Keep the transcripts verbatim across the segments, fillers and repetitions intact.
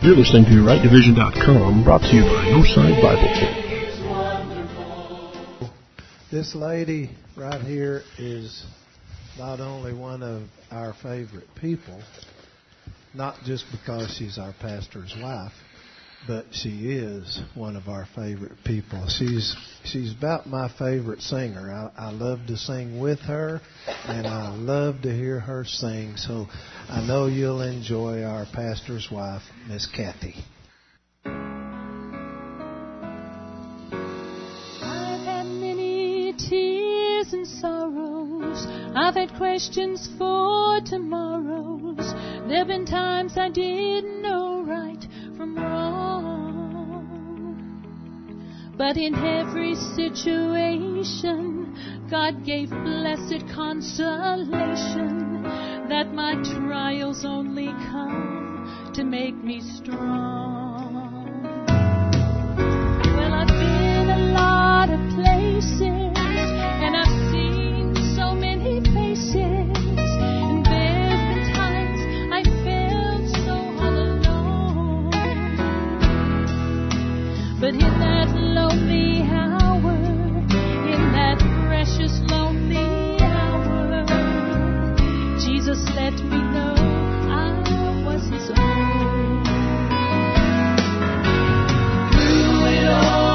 You're listening to right division dot com, brought to you by Northside Bible Church. This lady right here is not only one of our favorite people, not just because she's our pastor's wife, but she is one of our favorite people. She's she's about my favorite singer. I, I love to sing with her, and I love to hear her sing. So I know you'll enjoy our pastor's wife, Miss Kathy. I've had many tears and sorrows. I've had questions for tomorrows. There've been times I didn't know right from wrong. But in every situation, God gave blessed consolation that my trials only come to make me strong. Well, I've been a lot of places, and I've seen so many faces, and there's been times I felt so all alone. But in that lonely hour, in that precious lonely hour, Jesus let me know I was His own. Through it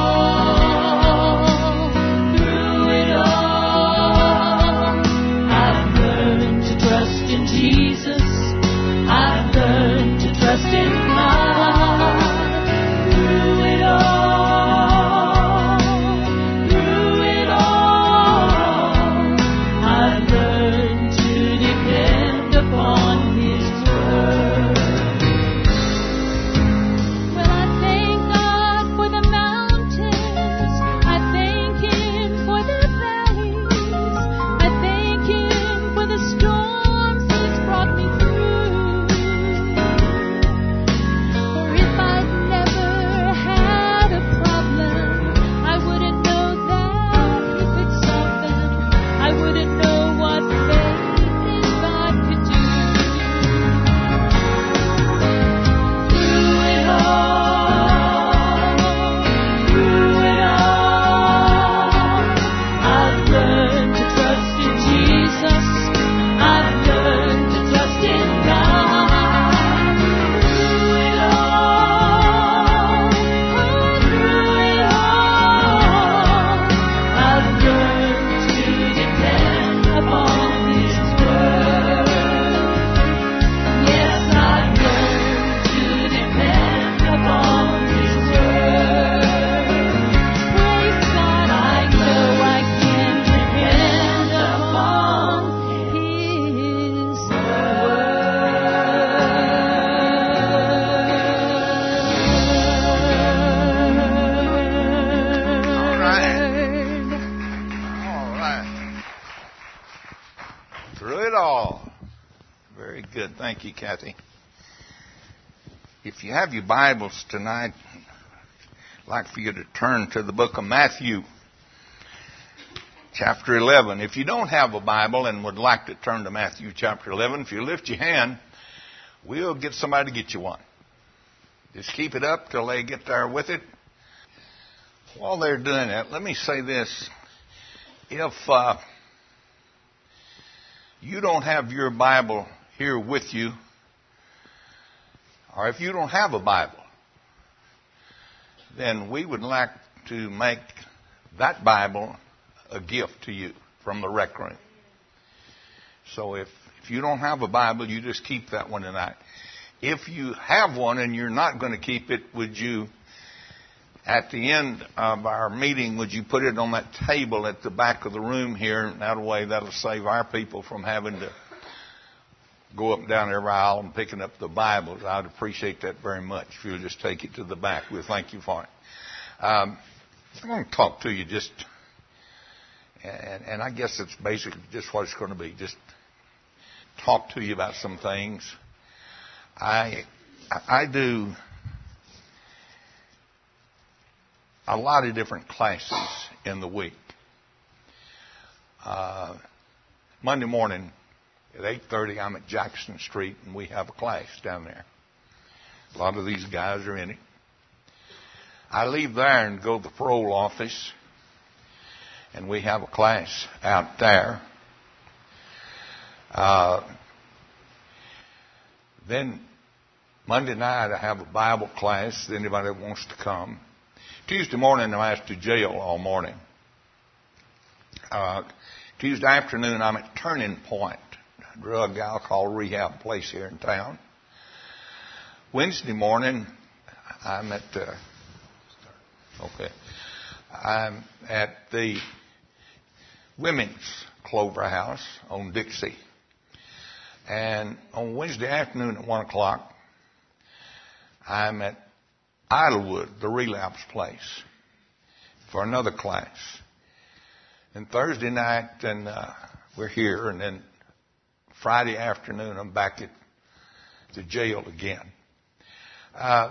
all, through it all, I've learned to trust in Jesus. I've learned to trust in God. Through it all, through it all, I've learned to depend upon His word. Well, I thank God for the mountains. I thank Him for the valleys. I thank Him for the storms He's brought me through. For if I'd never had a problem, I wouldn't know that He could solve them. I wouldn't know what faith in God could do. Through it all, through it all, I've learned to trust in Jesus. I've learned to trust in God. Through it all, through it all, I've learned to depend upon His word. Yes, I've learned to depend upon His word. Praise God, I know I can depend upon His word. All right. Through it all. Very good. Thank you, Kathy. If you have your Bibles tonight, I'd like for you to turn to the book of Matthew, chapter eleven. If you don't have a Bible and would like to turn to Matthew chapter eleven, if you lift your hand, we'll get somebody to get you one. Just keep it up till they get there with it. While they're doing that, let me say this. If uh, you don't have your Bible here with you, or if you don't have a Bible, then we would like to make that Bible a gift to you from the rec room. So if, if you don't have a Bible, you just keep that one tonight. If you have one and you're not going to keep it, would you, at the end of our meeting, would you put it on that table at the back of the room here? That way that'll save our people from having to go up and down every aisle and picking up the Bibles. I'd appreciate that very much. If you'll just take it to the back, we'll thank you for it. Um, I'm going to talk to you just, and, and I guess it's basically just what it's going to be. Just talk to you about some things. I I do a lot of different classes in the week. Uh, Monday morning at eight thirty, I'm at Jackson Street, and we have a class down there. A lot of these guys are in it. I leave there and go to the parole office, and we have a class out there. Uh, then Monday night I have a Bible class. Anybody that wants to come. Tuesday morning I'm asked to jail all morning. Uh, Tuesday afternoon I'm at Turning Point, a drug alcohol rehab place here in town. Wednesday morning I'm at uh, okay I'm at the Women's Clover House on Dixie. And on Wednesday afternoon at one o'clock, I'm at Idlewood, the relapse place, for another class. And Thursday night, and uh, we're here. And then Friday afternoon, I'm back at the jail again. Uh,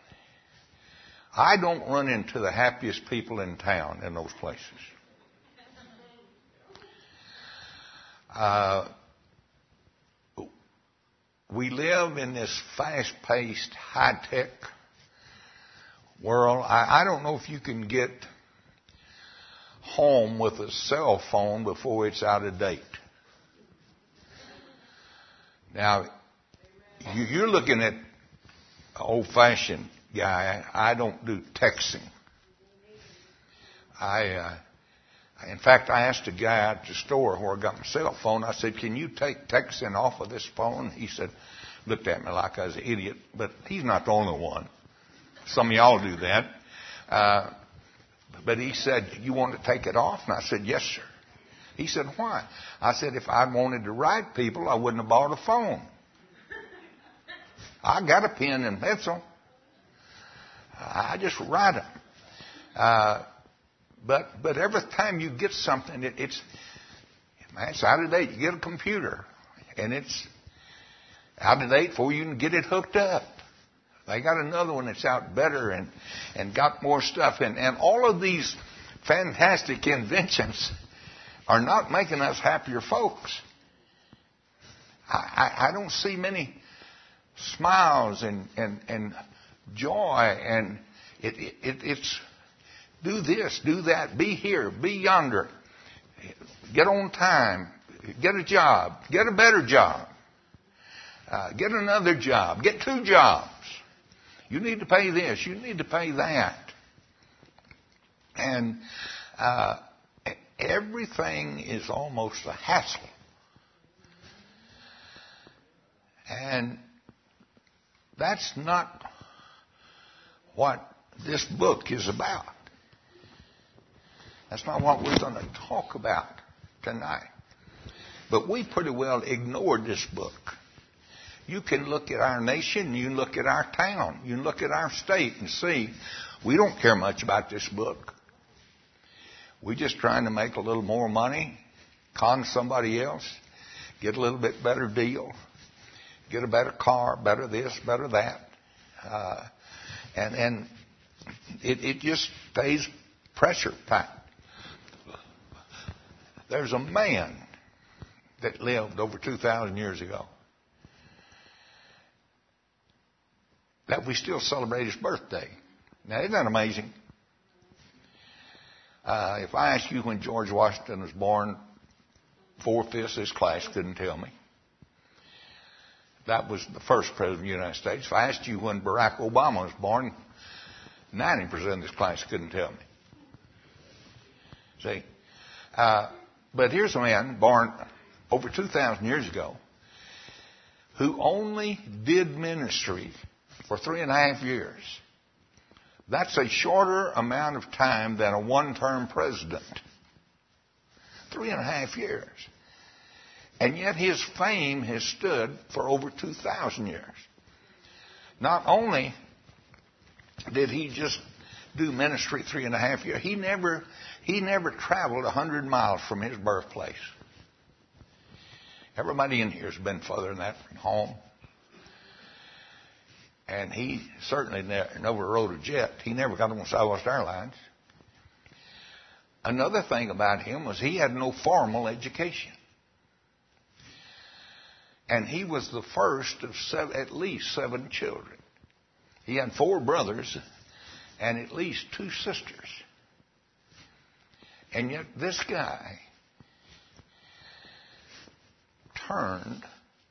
I don't run into the happiest people in town in those places. Uh, we live in this fast-paced, high-tech world. I, I don't know if you can get home with a cell phone before it's out of date. Now, you, you're looking at an old-fashioned guy. I don't do texting. I, uh, in fact, I asked a guy at the store where I got my cell phone. I said, "Can you take texting off of this phone?" He said, looked at me like I was an idiot, but he's not the only one. Some of y'all do that. Uh, but he said, "You want to take it off?" And I said, "Yes, sir." He said, "Why?" I said, "If I wanted to write people, I wouldn't have bought a phone. I got a pen and pencil. I just write them." Uh, but but every time you get something, it, it's it's out of date. You get a computer, and it's out of date before you can get it hooked up. They got another one that's out better and, and got more stuff. And, and all of these fantastic inventions are not making us happier folks. I, I, I don't see many smiles and, and, and joy. And it, it, it's do this, do that, be here, be yonder, get on time, get a job, get a better job, uh, get another job, get two jobs. You need to pay this. You need to pay that. And uh, everything is almost a hassle. And that's not what this book is about. That's not what we're going to talk about tonight. But we pretty well ignored this book. You can look at our nation, you can look at our town, you can look at our state and see we don't care much about this book. We're just trying to make a little more money, con somebody else, get a little bit better deal, get a better car, better this, better that. Uh, and and it, it just stays pressure packed. There's a man that lived over two thousand years ago that we still celebrate his birthday. Now, isn't that amazing? Uh, if I ask you when George Washington was born, four-fifths of this class couldn't tell me. That was the first president of the United States. If I asked you when Barack Obama was born, ninety percent of this class couldn't tell me. See? Uh, but here's a man born over two thousand years ago who only did ministry for three and a half years. That's a shorter amount of time than a one-term president. Three and a half years. And yet his fame has stood for over two thousand years. Not only did he just do ministry three and a half years, he never, he never traveled a hundred miles from his birthplace. Everybody in here has been further than that from home. And he certainly never rode a jet. He never got on Southwest Airlines. Another thing about him was he had no formal education. And he was the first of seven, at least seven children. He had four brothers and at least two sisters. And yet this guy turned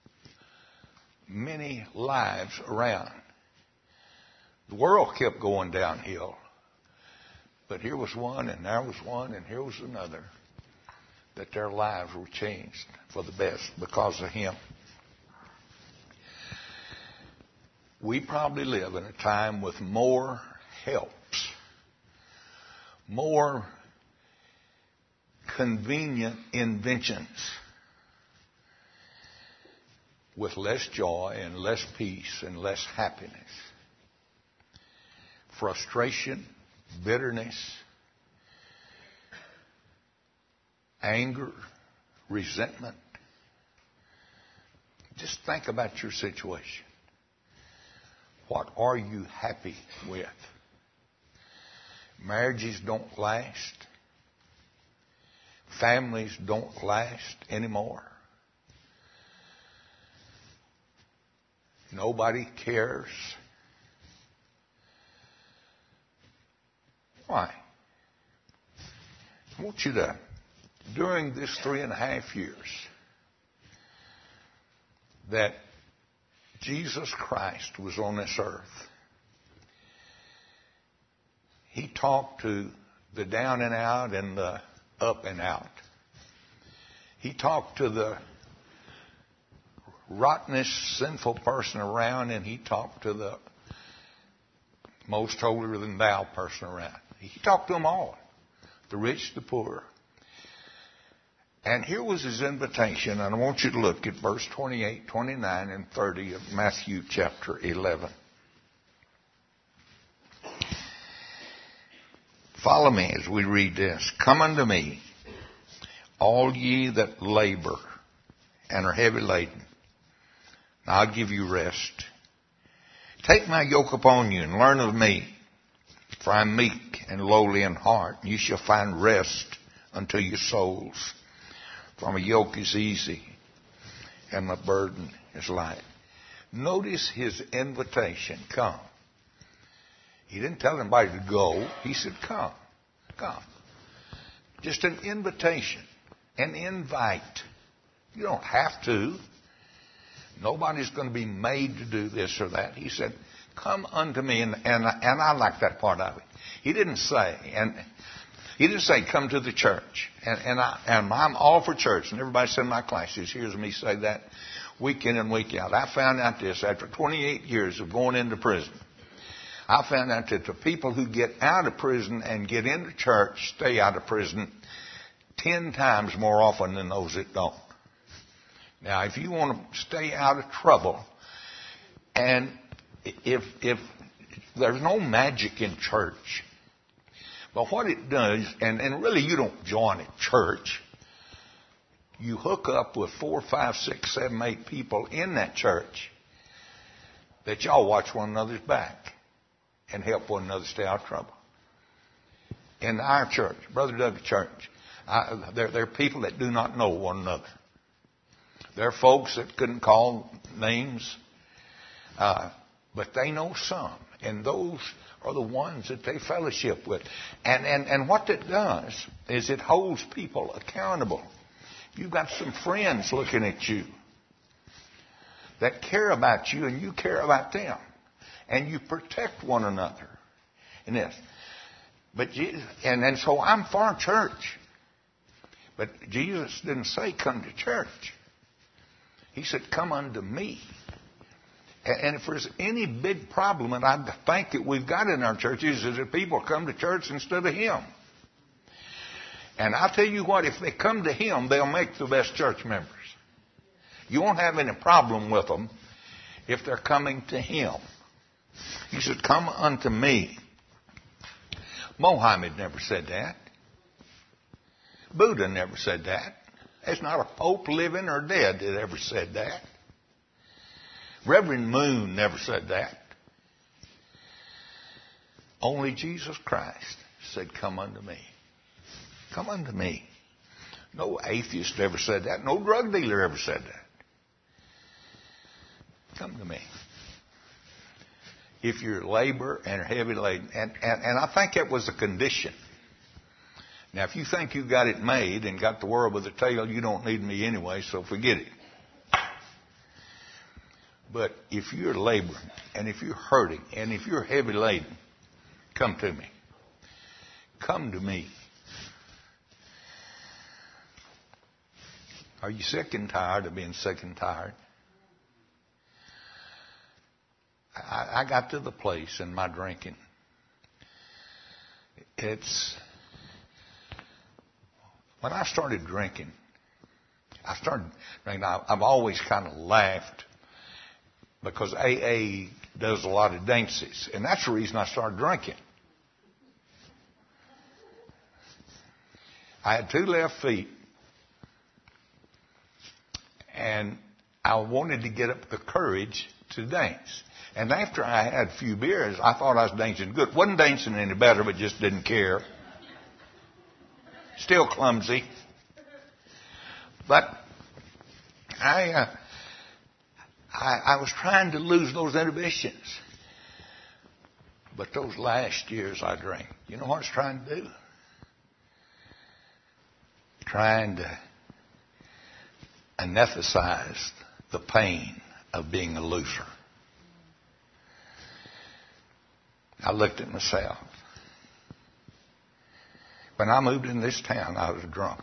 many lives around. The world kept going downhill. But here was one, and there was one, and here was another, that their lives were changed for the best because of him. We probably live in a time with more helps, more convenient inventions, with less joy and less peace and less happiness. Frustration, bitterness, anger, resentment. Just think about your situation. What are you happy with? Marriages don't last. Families don't last anymore. Nobody cares. Why? I want you to, during this three and a half years that Jesus Christ was on this earth, he talked to the down and out and the up and out. He talked to the rottenest, sinful person around, and he talked to the most holier than thou person around. He talked to them all, the rich, the poor. And here was his invitation, and I want you to look at verse twenty-eight, twenty-nine, and thirty of Matthew chapter eleven. Follow me as we read this. Come unto me, all ye that labor and are heavy laden, and I'll give you rest. Take my yoke upon you and learn of me, for I am meek and lowly in heart, and you shall find rest unto your souls. For my yoke is easy and my burden is light. Notice his invitation, come. He didn't tell anybody to go. He said, come, come. Just an invitation, an invite. You don't have to. Nobody's going to be made to do this or that. He said, come unto me. And, and, and I like that part of it. He didn't say, and he didn't say, come to the church. And, and, I, and I'm all for church. And everybody said in my classes hears me say that week in and week out. I found out this after twenty-eight years of going into prison. I found out that the people who get out of prison and get into church stay out of prison ten times more often than those that don't. Now, if you want to stay out of trouble, and if if there's no magic in church, but what it does, and, and really you don't join a church, you hook up with four, five, six, seven, eight people in that church that y'all watch one another's back and help one another stay out of trouble. In our church, Brother Doug's church, I, there, there are people that do not know one another. There are folks that couldn't call names, uh, but they know some. And those are the ones that they fellowship with. And, and, and what it does is it holds people accountable. You've got some friends looking at you that care about you and you care about them. And you protect one another in this. But Jesus, and, and so I'm for church. But Jesus didn't say come to church. He said, come unto me. And if there's any big problem, and I think that we've got in our churches, is that people come to church instead of Him. And I'll tell you what, if they come to Him, they'll make the best church members. You won't have any problem with them if they're coming to Him. He said, come unto me. Mohammed never said that. Buddha never said that. There's not a pope living or dead that ever said that. Reverend Moon never said that. Only Jesus Christ said, come unto me. Come unto me. No atheist ever said that. No drug dealer ever said that. Come to me. if you're labor and heavy laden. And, and, and I think that was a condition. Now, if you think you got it made and got the world with a tail, you don't need me anyway, so forget it. But if you're laboring, and if you're hurting, and if you're heavy laden, come to me. Come to me. Are you sick and tired of being sick and tired? I, I got to the place in my drinking. It's, when I started drinking, I started drinking, I, I've always kind of laughed because A A does a lot of dances. And that's the reason I started drinking. I had two left feet. And I wanted to get up the courage to dance. And after I had a few beers, I thought I was dancing good. Wasn't dancing any better, but just didn't care. Still clumsy. But I, uh, I, I was trying to lose those inhibitions. But those last years I drank, you know what I was trying to do? Trying to anesthetize the pain of being a loser. I looked at myself. When I moved in this town, I was drunk.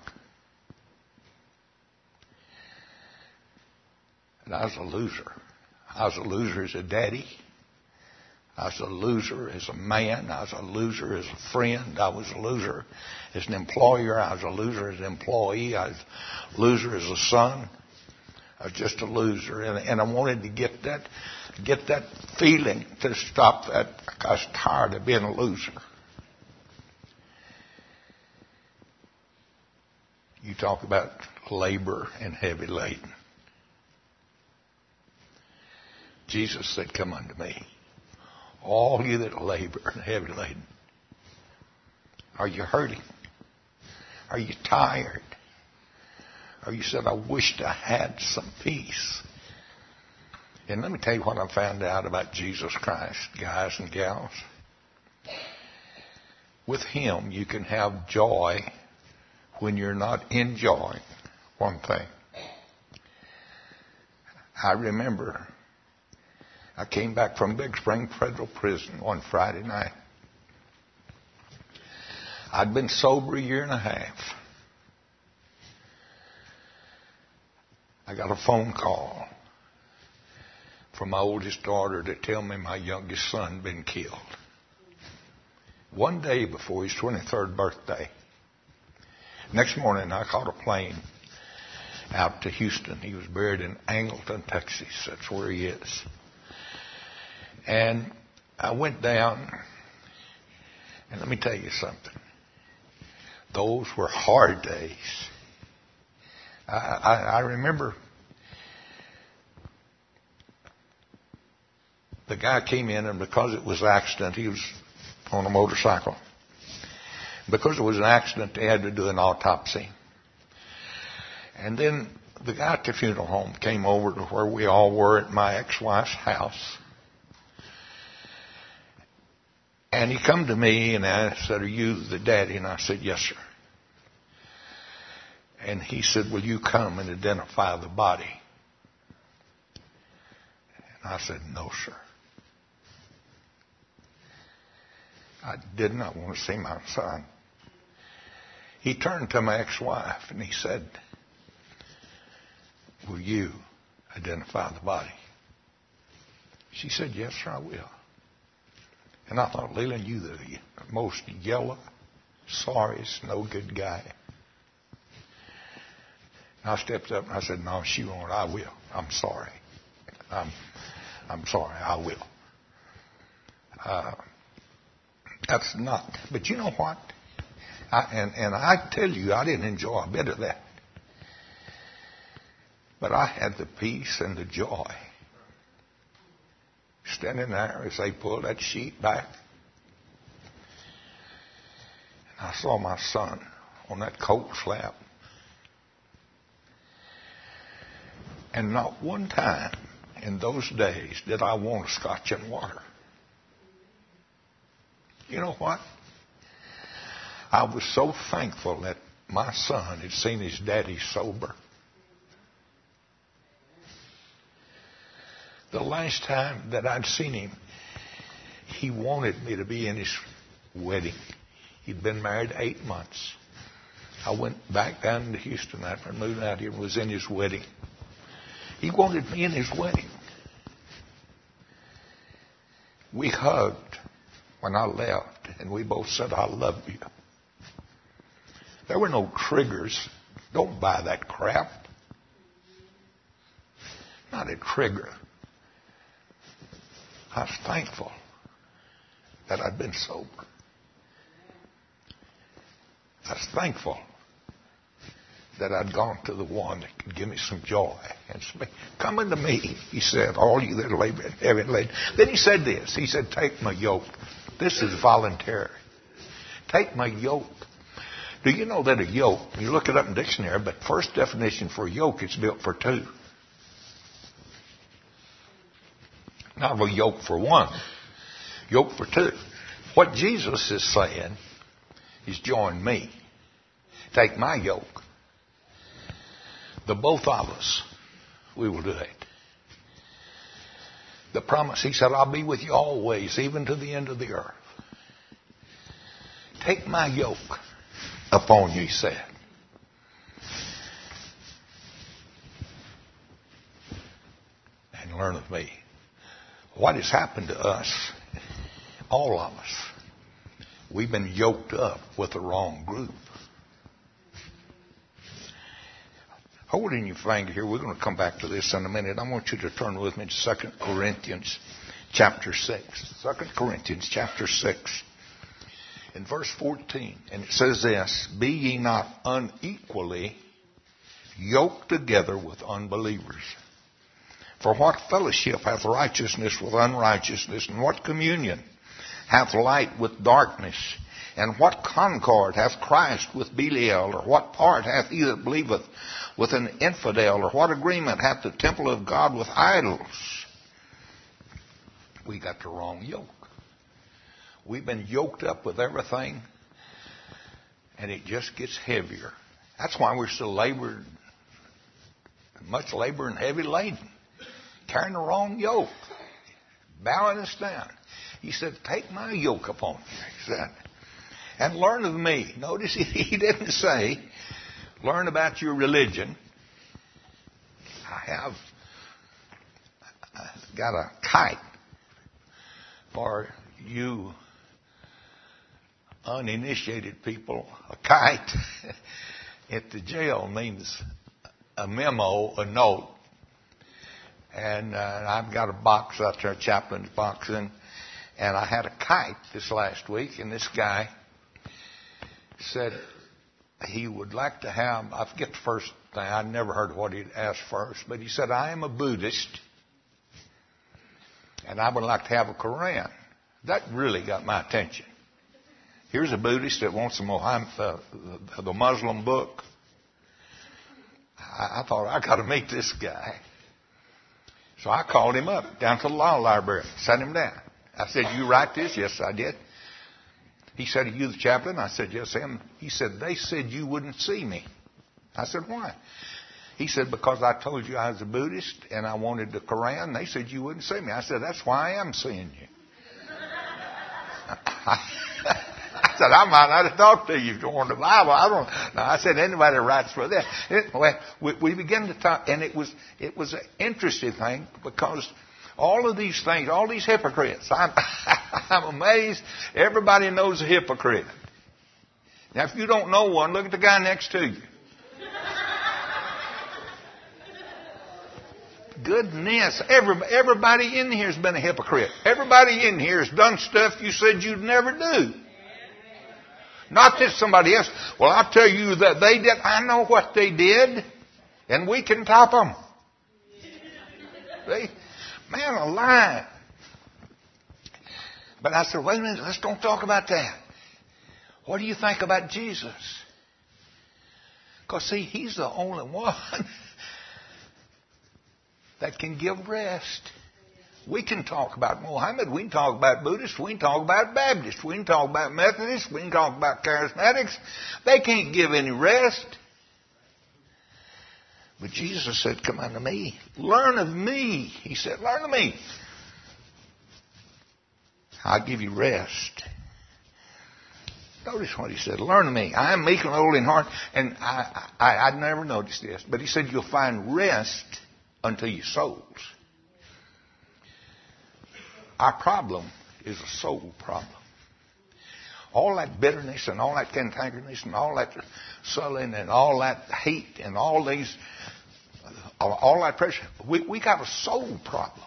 And I was a loser. I was a loser as a daddy. I was a loser as a man. I was a loser as a friend. I was a loser as an employer. I was a loser as an employee. I was a loser as a son. I was just a loser. And, and I wanted to get that, get that feeling to stop that. I was tired of being a loser. You talk about labor and heavy laden. Jesus said, come unto me, all you that labor and heavy laden. Are you hurting? Are you tired? Or you said, I wished I had some peace. And let me tell you what I found out about Jesus Christ, guys and gals. With him, you can have joy when you're not enjoying one thing. I remember I came back from Big Spring Federal Prison one Friday night. I'd been sober a year and a half. I got a phone call from my oldest daughter to tell me my youngest son had been killed. One day before his twenty-third birthday. Next morning, I caught a plane out to Houston. He was buried in Angleton, Texas. That's where he is. And I went down, and let me tell you something. Those were hard days. I, I, I remember the guy came in, and because it was an accident, he was on a motorcycle. Because it was an accident, they had to do an autopsy. And then the guy at the funeral home came over to where we all were at my ex-wife's house. And he come to me and I said, are you the daddy? And I said, yes, sir. And he said, will you come and identify the body? And I said, no, sir. I did not want to see my son. He turned to my ex-wife and he said, will you identify the body? She said, yes, sir, I will. And I thought, Leland, you the most yellow, sorriest, no good guy. And I stepped up and I said, no, she won't. I will. I'm sorry. I'm, I'm sorry. I will. Uh, that's not. But you know what? I, and, and I tell you, I didn't enjoy a bit of that. But I had the peace and the joy. Standing there as they pulled that sheet back. And I saw my son on that coat slab. And not one time in those days did I want a scotch and water. You know what? I was so thankful that my son had seen his daddy sober. The last time that I'd seen him, he wanted me to be in his wedding. He'd been married eight months. I went back down to Houston after I moved out here and was in his wedding. He wanted me in his wedding. We hugged when I left, and we both said, I love you. There were no triggers. Don't buy that crap. Not a trigger. I was thankful that I'd been sober. I was thankful that I'd gone to the one that could give me some joy. And say, come unto me, he said, all you that are labor and heavy laden. Then he said this. He said, take my yoke. This is voluntary. Take my yoke. Do you know that a yoke, you look it up in the dictionary, but first definition for a yoke, it's built for two. Not a yoke for one. Yoke for two. What Jesus is saying is join me. Take my yoke. The both of us, we will do it. The promise, he said, I'll be with you always, even to the end of the earth. Take my yoke upon you, he said. And learn of me. What has happened to us, all of us, we've been yoked up with the wrong group. Holding your finger here, we're going to come back to this in a minute. I want you to turn with me to Second Corinthians chapter six. Second Corinthians chapter six. In verse fourteen. And it says this, be ye not unequally yoked together with unbelievers. For what fellowship hath righteousness with unrighteousness? And what communion hath light with darkness? And what concord hath Christ with Belial? Or what part hath he that believeth with an infidel? Or what agreement hath the temple of God with idols? We got the wrong yoke. We've been yoked up with everything, and it just gets heavier. That's why we're so labored, much labor and heavy laden. Carrying the wrong yoke. Bowing us down. He said, take my yoke upon you. He said, and learn of me. Notice he didn't say, learn about your religion. I have I've got a kite for you uninitiated people. A kite at the jail means a memo, a note. And uh, I've got a box out there, a chaplain's box, and, and I had a kite this last week, and this guy said he would like to have, I forget the first thing, I never heard what he'd asked first, but he said, I am a Buddhist, and I would like to have a Quran. That really got my attention. Here's a Buddhist that wants the, Muhammad, uh, the Muslim book. I, I thought, I got to meet this guy. So I called him up down to the law library, sat him down. I said, you write this? Yes, I did. He said, are you the chaplain? I said, yes, I am. He said, they said you wouldn't see me. I said, why? He said, because I told you I was a Buddhist and I wanted the Quran. They said you wouldn't see me. I said, that's why I am seeing you. I said, I might not have talked to you if you wanted the Bible. I don't. No, I said, anybody writes for that. It, well, we, we began to talk, and it was it was an interesting thing because all of these things, all these hypocrites, I'm, I'm amazed. Everybody knows a hypocrite. Now, if you don't know one, look at the guy next to you. Goodness, every, everybody in here has been a hypocrite. Everybody in here has done stuff you said you'd never do. Not that somebody else. Well, I'll tell you that they did. I know what they did, and we can top them. See? Man alive. But I said, wait a minute, let's don't talk about that. What do you think about Jesus? Because, see, he's the only one that can give rest. We can talk about Mohammed. We can talk about Buddhists. We can talk about Baptists. We can talk about Methodists. We can talk about Charismatics. They can't give any rest. But Jesus said, come unto me. Learn of me. He said, learn of me. I'll give you rest. Notice what he said. Learn of me. I am meek and lowly in heart. And I, I, I'd never noticed this. But he said, you'll find rest unto your souls. Our problem is a soul problem. All that bitterness and all that cantankerousness and all that sullying and all that hate and all these, all that pressure, we, we got a soul problem.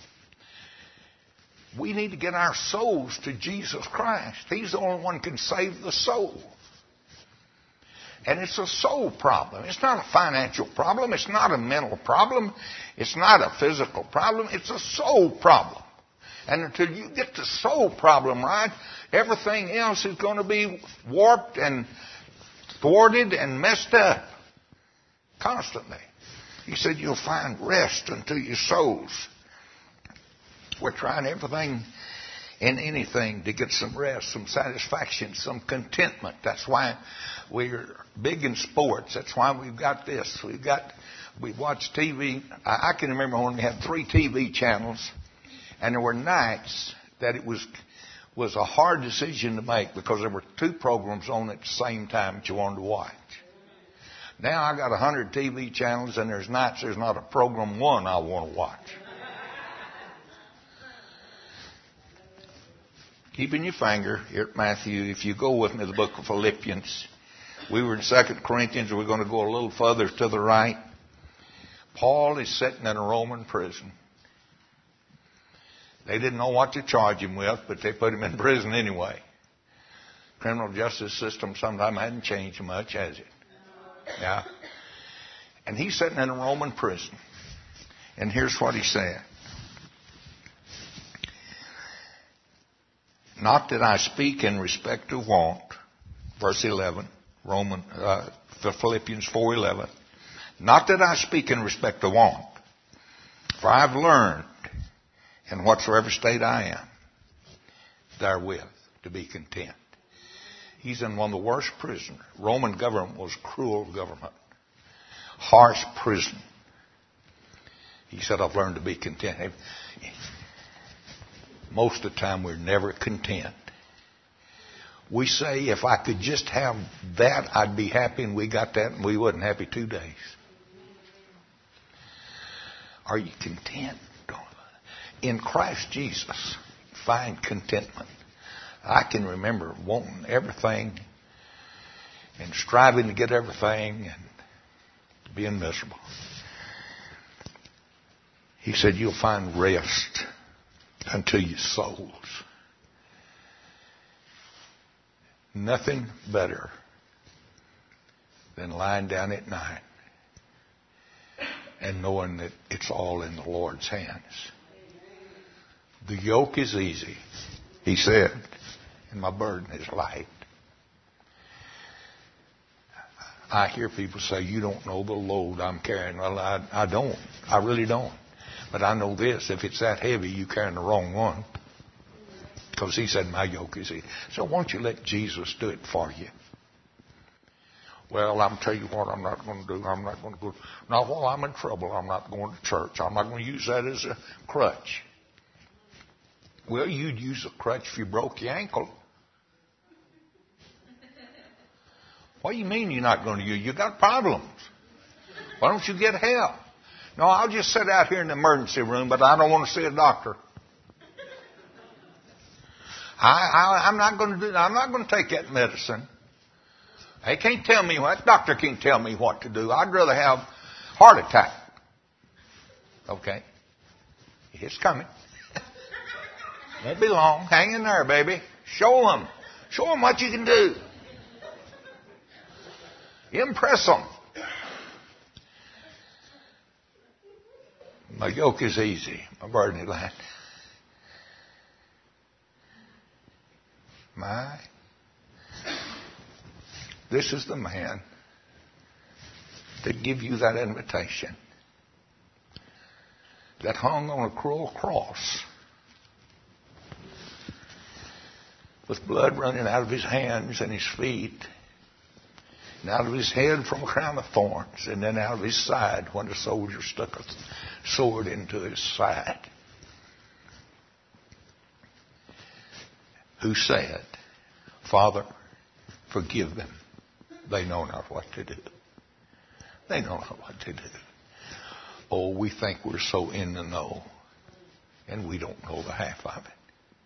We need to get our souls to Jesus Christ. He's the only one who can save the soul. And it's a soul problem. It's not a financial problem. It's not a mental problem. It's not a physical problem. It's a soul problem. And until you get the soul problem right, everything else is going to be warped and thwarted and messed up constantly. He said, you'll find rest unto your souls. We're trying everything and anything to get some rest, some satisfaction, some contentment. That's why we're big in sports. That's why we've got this. We've got, we watch T V. I, I can remember when we had three T V channels, and there were nights that it was was a hard decision to make because there were two programs on at the same time that you wanted to watch. Now I got a hundred T V channels, and there's nights there's not a program one I want to watch. Keeping your finger here at Matthew, if you go with me to the book of Philippians, we were in Second Corinthians, we're going to go a little further to the right. Paul is sitting in a Roman prison. They didn't know what to charge him with, but they put him in prison anyway. Criminal justice system sometimes hasn't changed much, has it? Yeah. And he's sitting in a Roman prison. And here's what he said. Not that I speak in respect to want, verse eleven, Roman, uh, Philippians four eleven. Not that I speak in respect to want, for I've learned in whatsoever state I am, therewith to be content. He's in one of the worst prisons. Roman government was cruel government, harsh prison. He said, I've learned to be content. Most of the time, we're never content. We say, if I could just have that, I'd be happy, and we got that, and we wasn't happy two days. Are you content? In Christ Jesus, find contentment. I can remember wanting everything and striving to get everything and being miserable. He said, you'll find rest unto your souls. Nothing better than lying down at night and knowing that it's all in the Lord's hands. The yoke is easy, he said, and my burden is light. I hear people say, you don't know the load I'm carrying. Well, I, I don't. I really don't. But I know this, if it's that heavy, you're carrying the wrong one. Because he said, my yoke is easy. So won't you let Jesus do it for you? Well, I'm telling you what I'm not going to do. I'm not going to go. Not while I'm in trouble. I'm not going to church. I'm not going to use that as a crutch. Well, you'd use a crutch if you broke your ankle. What do you mean you're not going to use? You got problems. Why don't you get help? No, I'll just sit out here in the emergency room, but I don't want to see a doctor. I, I, I'm not going to do. I'm not going to take that medicine. They can't tell me what. Doctor can't tell me what to do. I'd rather have heart attack. Okay, it's coming. Won't be long. Hang in there, baby. Show them. Show them what you can do. Impress them. My yoke is easy. My burden is light. My. This is the man that give you that invitation. that hung on a cruel cross with blood running out of his hands and his feet, and out of his head from a crown of thorns, and then out of his side when the soldier stuck a sword into his side, who said, Father, forgive them. They know not what to do. They know not what to do. Oh, we think we're so in the know, and we don't know the half of it.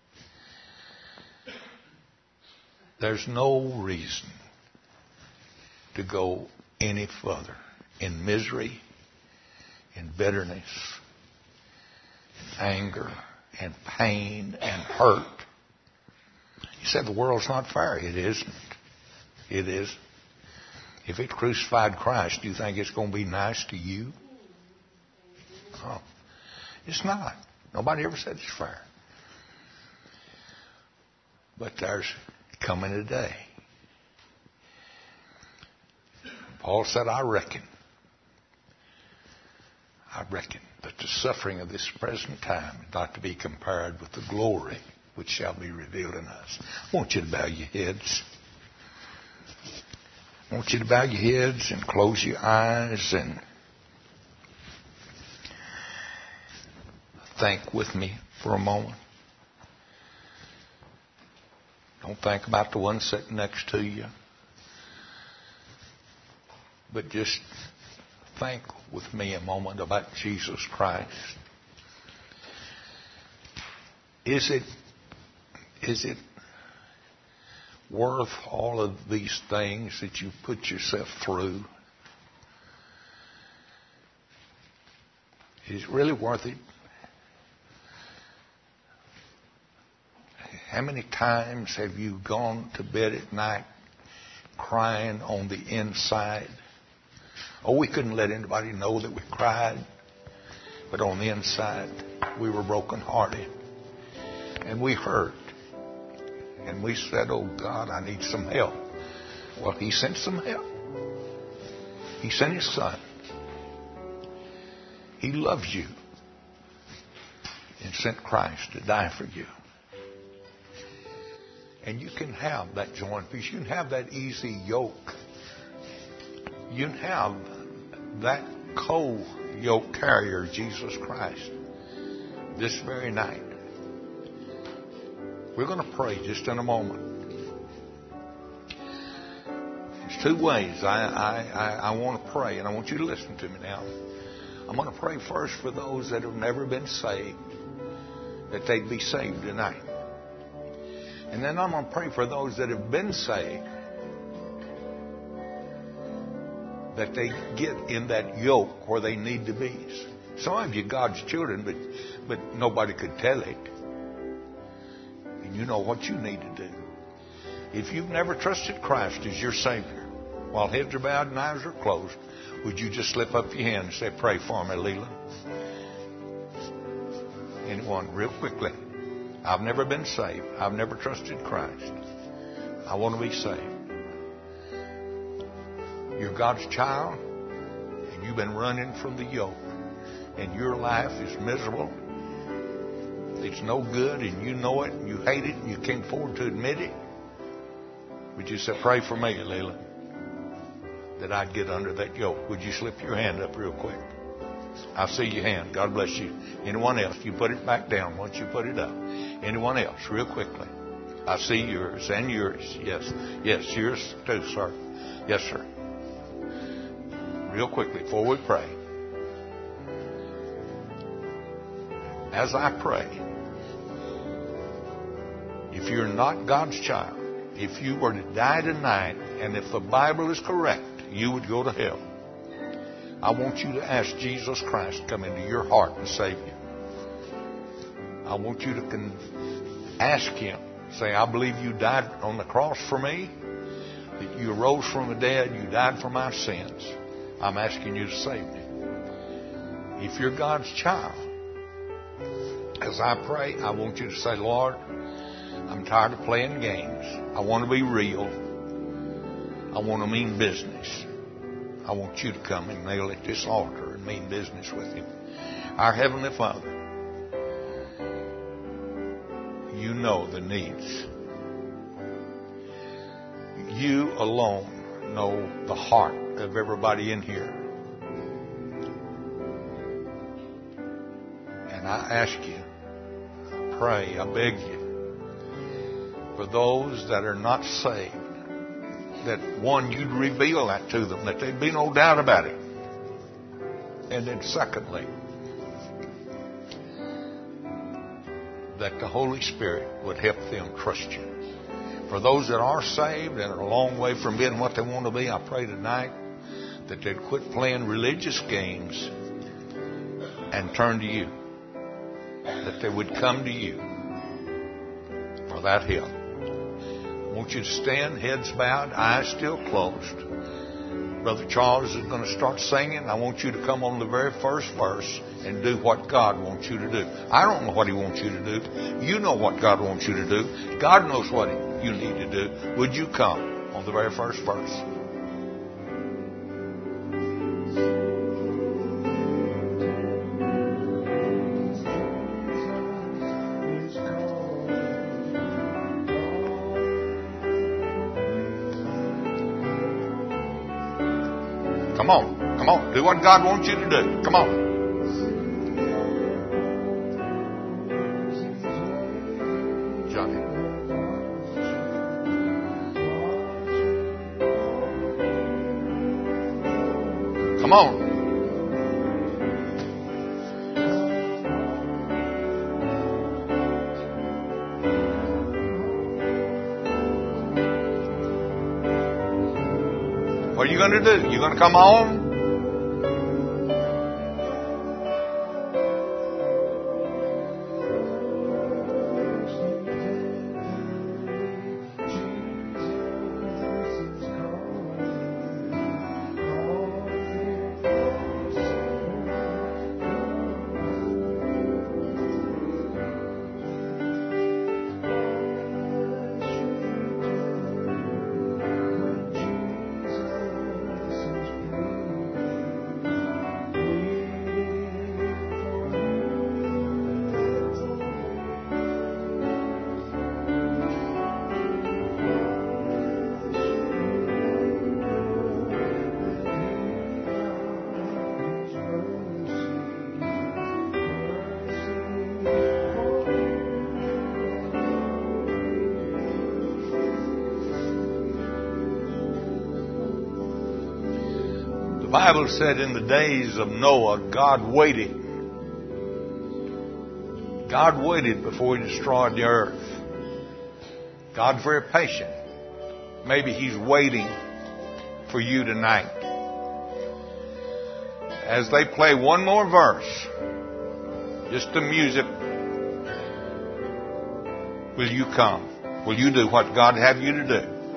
There's no reason to go any further in misery, in bitterness, anger, and pain, and hurt. You said the world's not fair. It isn't. It is. If it crucified Christ, do you think it's going to be nice to you? Oh, it's not. Nobody ever said it's fair. But there's coming a day. Paul said, I reckon, I reckon that the suffering of this present time is not to be compared with the glory which shall be revealed in us. I want you to bow your heads. I want you to bow your heads and close your eyes and think with me for a moment. Don't think about the one sitting next to you. But just think with me a moment about Jesus Christ. Is it, is it worth all of these things that you put yourself through? Is it really worth it? How many times have you gone to bed at night crying on the inside? Oh, we couldn't let anybody know that we cried. But on the inside, we were brokenhearted. And we hurt. And we said, oh, God, I need some help. Well, He sent some help. He sent His Son. He loves you. And sent Christ to die for you. And you can have that joy and peace. You can have that easy yoke. You can have that co-yoke carrier, Jesus Christ, this very night. We're going to pray just in a moment. There's two ways I, I, I, I want to pray, and I want you to listen to me now. I'm going to pray first for those that have never been saved, that they'd be saved tonight. And then I'm going to pray for those that have been saved, that they get in that yoke where they need to be. Some of you God's children, but but nobody could tell it. And you know what you need to do. If you've never trusted Christ as your Savior, while heads are bowed and eyes are closed, would you just slip up your hand and say, pray for me, Leland? Anyone, real quickly. I've never been saved. I've never trusted Christ. I want to be saved. You're God's child, and you've been running from the yoke, and your life is miserable. It's no good, and you know it, and you hate it, and you can't afford to admit it. Would you say, pray for me, Leland, that I'd get under that yoke? Would you slip your hand up real quick? I see your hand. God bless you. Anyone else? You put it back down once you put it up. Anyone else? Real quickly. I see yours and yours. Yes. Yes, yours too, sir. Yes, sir. Real quickly before we pray. As I pray, if you're not God's child, if you were to die tonight, and if the Bible is correct, you would go to hell. I want you to ask Jesus Christ to come into your heart and save you. I want you to con- ask Him. Say, I believe you died on the cross for me, that you arose from the dead, you died for my sins. I'm asking you to save me. If you're God's child, as I pray, I want you to say, Lord, I'm tired of playing games. I want to be real. I want to mean business. I want you to come and kneel at this altar and mean business with Him. Our Heavenly Father, you know the needs. You alone know the heart of everybody in here. And I ask you, I pray, I beg you, for those that are not saved, that one, you'd reveal that to them, that there'd be no doubt about it. And then secondly, that the Holy Spirit would help them trust you. For those that are saved and are a long way from being what they want to be, I pray tonight that they'd quit playing religious games and turn to you. That they would come to you for that help. I want you to stand, heads bowed, eyes still closed. Brother Charles is going to start singing. I want you to come on the very first verse and do what God wants you to do. I don't know what He wants you to do. You know what God wants you to do. God knows what you need to do. Would you come on the very first verse? Come on, come on. Do what God wants you to do. Come on. Johnny. Come on. What are you going to do? You going to come on? The Bible said in the days of Noah, God waited. God waited before He destroyed the earth. God's very patient. Maybe He's waiting for you tonight. As they play one more verse, just the music, will you come? Will you do what God have you to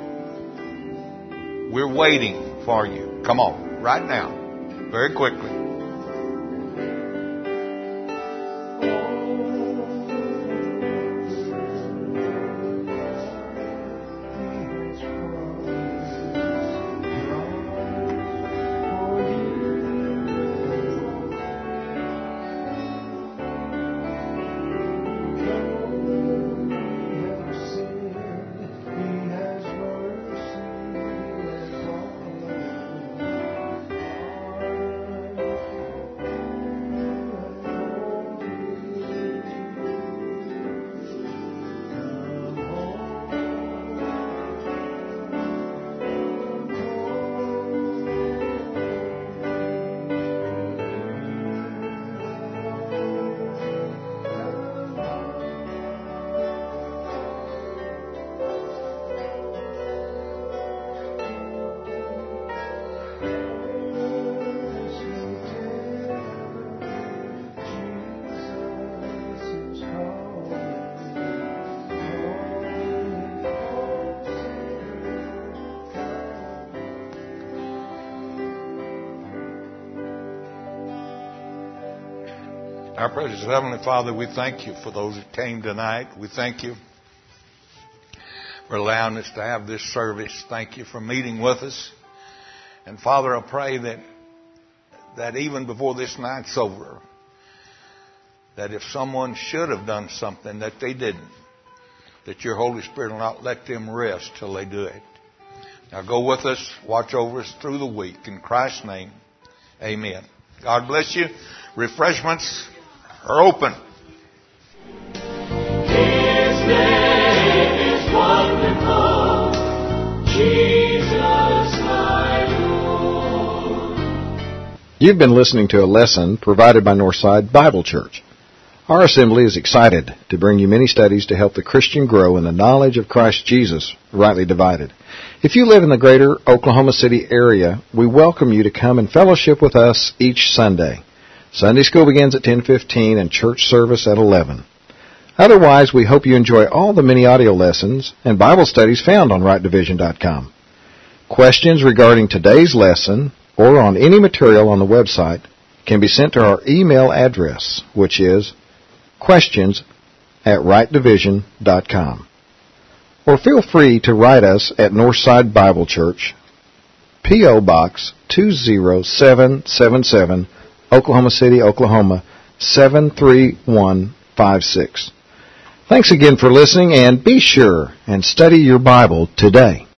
do? We're waiting for you. Come on, right now, very quickly. Our precious Heavenly Father, we thank you for those that came tonight. We thank you for allowing us to have this service. Thank you for meeting with us. And Father, I pray that that even before this night's over, that if someone should have done something that they didn't, that your Holy Spirit will not let them rest till they do it. Now go with us, watch over us through the week. In Christ's name, amen. God bless you. Refreshments are open. His name is wonderful, Jesus my Lord. You've been listening to a lesson provided by Northside Bible Church. Our assembly is excited to bring you many studies to help the Christian grow in the knowledge of Christ Jesus, rightly divided. If you live in the greater Oklahoma City area, we welcome you to come and fellowship with us each Sunday. Sunday school begins at ten fifteen and church service at eleven. Otherwise, we hope you enjoy all the many audio lessons and Bible studies found on right division dot com. Questions regarding today's lesson or on any material on the website can be sent to our email address, which is questions at right division dot com. Or feel free to write us at Northside Bible Church, P O. Box two zero seven seven seven, Oklahoma City, Oklahoma seven three one five six. Thanks again for listening, and be sure and study your Bible today.